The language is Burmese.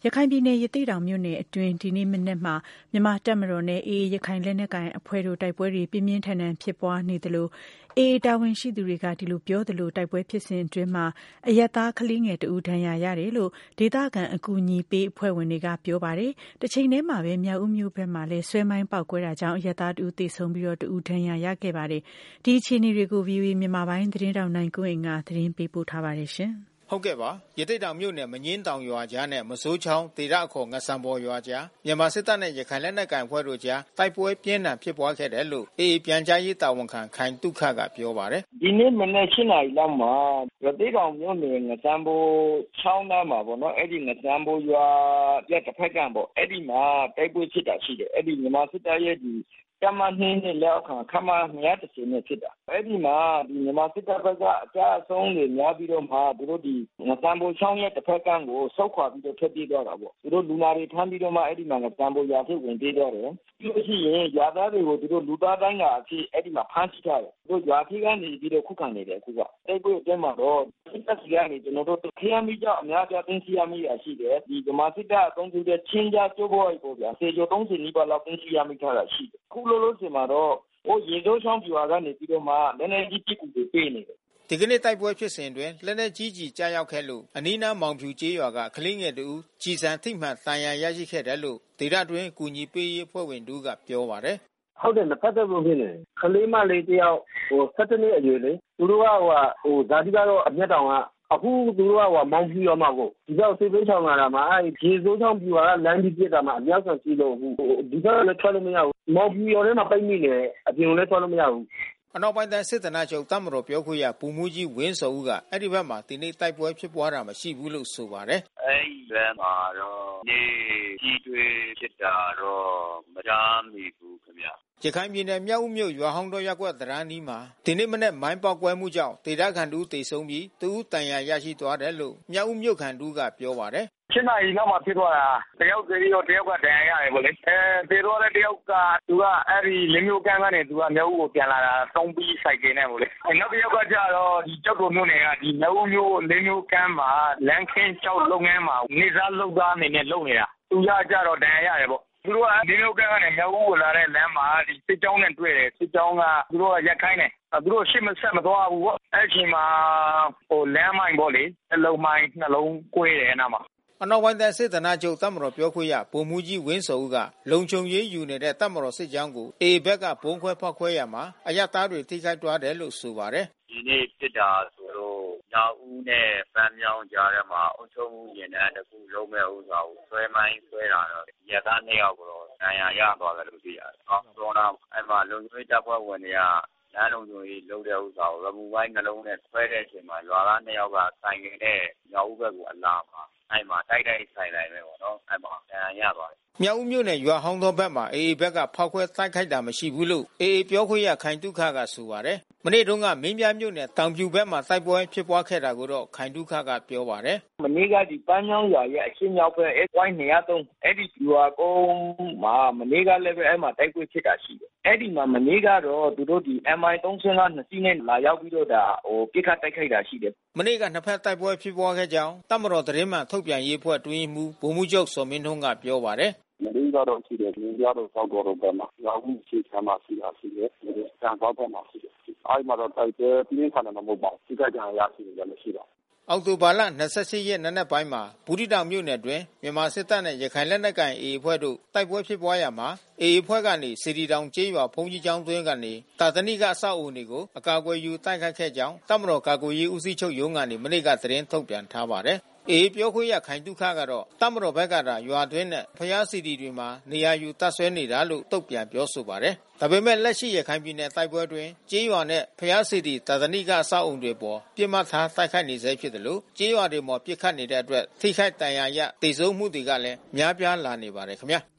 ရခိုင်ပြည်နယ်ရသေ့တောင်မြို့နယ်အတွင်းဒီနေ့မနက်မှာမြန်မာတပ်မတော်နဲ့ AA ရခိုင်လက်နက်ကိုင်အဖွဲ့တို့တိုက်ပွဲတွေပြင်းပြင်းထန်ထန်ဖြစ်ပွားနေသလို AA တာဝန်ရှိသူတွေကဒီလိုပြောသလိုတိုက်ပွဲဖြစ်စဉ်အတွင်းမှာအရပ်သားကလေးငယ်တဦးဒဏ်ရာရတယ်လို့ဒေသခံအကူအညီပေးအဖွဲ့ဝင်တွေကပြောပါတယ်။တစ်ချိန်တည်းမှာပဲမြောက်ဦးမြို့ဘက်မှာလည်းဆွဲမိုင်းပေါက်ကွဲတာကြောင့်အရပ်သားတဦးသေဆုံးပြီးတဦးဒဏ်ရာရခဲ့ပါတယ်။ဒီအခြေအနေတွေကို VOA မြန်မာပိုင်းသတင်းတောက်နိုင်ကွန်းအိမ်ကသတင်းပေးပို့ထားပါတယ်ရှင်။ဟုတ်ကဲ့ပါရသေ့တောင်မြို့နယ်မငင်းတောင်ရွာကြားနဲ့မစိုးချောင်းဒေသအခေါ်ငဆံပေါ်ရွာကြားမြန်မာစစ်တပ်နဲ့ရခိုင်လက်နက်ကိုင်အဖွဲ့တို့ကြားတိုက်ပွဲပြင်းထန်ဖြစ်ပွားခဲ့တယ်လို့AAပြန်ကြားရေးတာဝန်ခံခိုင်တုခကပြောပါတယ်ဒီနေ့မနေ့7နာရီလောက်မှာရသေ့တောင်မြို့နယ်ငဆံပေါ်ချောင်းနားမှာပေါ့နော်အဲ့ဒီငဆံပေါ်ရွာရဲ့တစ်ဖက်ကပေါ့အဲ့ဒီမှာတိုက်ပွဲဖြစ်တာရှိတယ်အဲ့ဒီမြန်မာစစ်တပ်ရဲ့ဒီကမ္မနှင်းနဲ့လောက်ခမ130နဲ့ဖြစ်တာအဲ့ဒီမှာဒီမြန်မာစစ်တပ်ဘက်ကအကြအဆုံးတွေများပြီးတော့မှသူတို့ဒီငစံပေါ်ချောင်းရဲ့တစ်ဖက်ကန်းကိုဆုတ်ခွာပြီးတော့ထွက်ပြေးသွားတာပေါ့သူတို့လူနာတွေထမ်းပြီးတော့မှအဲ့ဒီမှာငစံပေါ်ရာထိဝင်ပြေးသွားတယ်ပြီးလို့ရှိရင်ရွာသားတွေကိုသူတို့လူသားတိုင်းကအဖြစ်အဲ့ဒီမှာဖမ်းဆီးထားတယ်သူတို့ရွာထိကနေပြီးတော့ခုခံနေတယ်အခုကတိုက်ပွဲအတွင်းမှာတော့စစ်တပ်စီကနေကျွန်တော်တို့ခရမ်းမိကြောင့်အများကြီးသိမ်းဆီးရမိရရှိတယ်ဒီဗမာစစ်တပ်အသုံးပြုတဲ့ချင်းကြားကျိုးဘော်ရီပေါ့ဗျာစေကျော်30နီးပါးလောက်သိမ်းဆီးရမိထားတာရှိတယ်ခုလိုလို့ဆိုမှာတော့ရေစိုးချောင်းပြွာကနေပြီးတော့မှလည်းလည်းကြီးပြစ်ကူတွေပေးနေတယ်ဒီကနေ့တိုက်ပွဲဖြစ်စဉ်တွင်လက်နက်ကြီးကြီးကြားရောက်ခဲ့လို့အနီးနားမောင်ဖြူကျေးရွာကကလေးငယ်တူကြီးစံထိမှန်တန်ရာရရှိခဲ့တယ်လို့ဒေသတွင်းကူညီပေးရေးအဖွဲ့ဝင်တို့ကပြောပါတယ်ဟုတ်တယ်နှစ်ဖက်သက်လို့ဖြစ်နေကလေးမလေးတယောက်17နှစ်အရွယ်လေသူတို့ကဇာတိကတော့အမျက်တောင်ကအခုသူတို့ကမောင်ဖြူရွာမှာကိုဒီတော့စိတ်ပေးချောင်းလာတာမှာရေစိုးချောင်းပြွာကလမ်းကြီးပြစ်တာမှာအများဆုံးရှိလို့ဒီတော့လည်းထွက်လို့မရဘူးမောင်ဖြူရွာထဲမှာပိတ်မိနေအပြင်လည်းထွက်လို့မရဘူးအနောက်ပိုင်းတိုင်းစစ်ဌာနချုပ်တပ်မတော်ပြောခွင့်ရပူမူကြီးဝင်းစောဦးကအဲ့ဒီဘက်မှာဒီနေ့တိုက်ပွဲဖြစ်ပွားတာမရှိဘူးလို့ဆိုပါတယ်အဲ့ဒီဘက်မှာတော့နေကြီးတွေဖြစ်တာတော့မကြားမိဘူးခင်ဗျရခိုင်ပြည်နယ်မြောက်ဦးမြို့ရွာဟောင်းတော်ရပ်ကွက်တရန်းနီးမှာဒီနေ့မနေ့မိုင်းပေါက်ကွဲမှုကြောင့်ဒေသခံတူသေဆုံးပြီးတူတန်ရာရရှိသွားတယ်လို့မြောက်ဦးမြို့ခံတူကပြောပါတယ် 7နာရီလောက်မှာဖြစ်သွားတာတယောက်သေပြီးတော့တယောက်ကဒဏ်ရာရတယ်ဗောလေသေတော့လည်းတယောက်ကသူကအဲ့ဒီလင်းမျိုးကန်းကနေသူကမြောက်ဦးကိုပြန်လာတာ3ပြီးစိုက်ကယ်နဲ့ဗောလေနောက်တစ်ယောက်ကကြတော့ဒီကြောက်တော်မြို့နယ်ကဒီမြောက်ဦးမြို့လင်းမျိုးကန်းမှာလမ်းခင်းကြောက်လုပ်ငန်းမှာနေစားလုပ်သားအနေနဲ့လုပ်နေတာသူကကြတော့ဒဏ်ရာရတယ်ဗောသူတို့ကဒီလိုကကနေမြောက်ဦးကိုလာတဲ့လမ်းမှာဒီစစ်ကြောင်းနဲ့တွေ့တယ်စစ်ကြောင်းကသူတို့ကရက်ခိုင်းတယ်သူတို့ရှေ့မဆက်မသွားဘူးပေါ့အဲ့ချိန်မှာလမ်းမိုင်းပေါ့လေအလုံးမိုင်းနှလုံးကွဲတယ်နားမှာအနောက်ပိုင်းတိုင်းစစ်ဌာနချုပ်တပ်မတော်ပြောခွင့်ရဗိုလ်မှူးကြီးဝင်းစောဦးကလုံခြုံရေးယူနေတဲ့တပ်မတော်စစ်ကြောင်းကိုအေဘက်ကဘုံခွဲဖောက်ခွဲရမှာအရသားတွေထိခိုက်သွားတယ်လို့ဆိုပါတယ်ဒီနေ့စစ်တာဆိုတော့ညဦးနဲ့ပန်းမြောင်းကြားထဲမှာအုပ်ချုပ်မှုရင်တန်းတစ်ခုလုံးမဲ့ဥစ္စာကိုဆွဲမိုင်းဆွဲတာတော့ရသား2ယောက်ကိုဒဏ်ရာရသွားတယ်လို့သိရတယ်။အော်ဆိုတော့အဲ့မှာလုံခြုံရေးတပ်ဖွဲ့ဝင်တွေကလမ်းလုံခြုံရေးလုပ်တဲ့ဥစ္စာကိုရမူပိုင်းနှလုံးနဲ့ဆွဲတဲ့အချိန်မှာရွာသား2ယောက်ကဆိုင်ကတဲ့ညဦးဘက်ကိုအလာမှာအဲ့မှာတိုက်ဆိုင်လိုက်ပဲပေါ့နော်အဲ့မှာဒဏ်ရာရသွားတယ်မြောက်ဦးမြို့နယ်ရွာဟောင်းသောဘက်မှာအေအေဘက်ကဖောက်ခွဲတိုက်ခိုက်တာမရှိဘူးလို့အေအေပြောခွင့်ရခိုင်တုခကဆိုပါတယ်မနေ့တုန်းကမင်းပြမြို့နယ်တောင်ပြူဘက်မှာတိုက်ပွဲဖြစ်ပွားခဲ့တာကိုတော့ခိုင်တုခကပြောပါတယ်မနေ့ကဒီပန်းချောင်းရွာရဲ့အရှင်းမြောက်ဘက် SY203 အဲ့ဒီရွာကုန်းမှာမနေ့ကလည်းပဲအဲ့မှာတိုက်ပွဲဖြစ်တာရှိတယ်အဲ့ဒီမှာမနေ့ကတော့သူတို့ဒီ MI35 နှစ်စီးနဲ့လာရောက်ပြီးတော့ဒါပြစ်ခတ်တိုက်ခိုက်တာရှိတယ်မနေ့ကနှစ်ဖက်တိုက်ပွဲဖြစ်ပွားခဲ့ကြောင်းတပ်မတော်သတင်းမှန်ထုတ်ပြန်ရေးအဖွဲ့တွင်းမှူးဗိုလ်မှူးချုပ်စောမင်းထွန်းကပြောပါတယ်မင်းကတော့ရှိတယ်မင်းကတော့စောက်တော်ဘက်မှာရွာဦးရှိချမ်းမှာရှိတာရှိတယ်စံပေါက်ဘက်မှာရှိတယ်အဲ့မှာတော့တိုက်ပွဲပြင်းထန်တယ်မဟုတ်ပါဘူးဒီကကြံရရှိတယ်လည်းရှိပါအောက်တိုဘာလ28ရက်နနက်ပိုင်းမှာဘူးတီတောင်မြို့နယ်တွင်မြန်မာစစ်တပ်နဲ့ရခိုင်လက်နက်ကိုင် AA အဖွဲ့တို့တိုက်ပွဲဖြစ်ပွားရာမှာ AA အဖွဲ့ကနေစီတီတောင်ကျေးရွာဘုံကြီးကျောင်းတွင်းကနေတာသနိကအဆောက်အဦတွေကိုအကာအကွယ်ယူတိုက်ခိုက်ခဲ့ကြောင်းတပ်မတော်ကာကွယ်ရေးဦးစီးချုပ်ရုံးကနေမနေ့ကသတင်းထုတ်ပြန်ထားပါတယ်အေးပြောခွင့်ရခိုင်တုခကတော့တပ်မတော်ဘက်ကရွာတွင်းနဲ့ဖျားစီတီတွေမှာနေရာယူတပ်ဆွဲနေတာလို့တုံ့ပြန်ပြောဆိုပါတယ်။ဒါပေမဲ့လက်ရှိရခိုင်ပြည်နယ်တိုက်ပွဲတွင်ကျေးရွာနဲ့ဖျားစီတီတာသနိကအဆောက်အုံတွေပေါ်ပြစ်မှတ်ထားတိုက်ခိုက်နေဆဲဖြစ်တယ်လို့ကျေးရွာတွေမှာပြစ်ခတ်နေတဲ့အတွက်ထိခိုက်ဒဏ်ရာရဒေဆုံးမှုတွေကလည်းများပြားလာနေပါတယ်ခင်ဗျာ။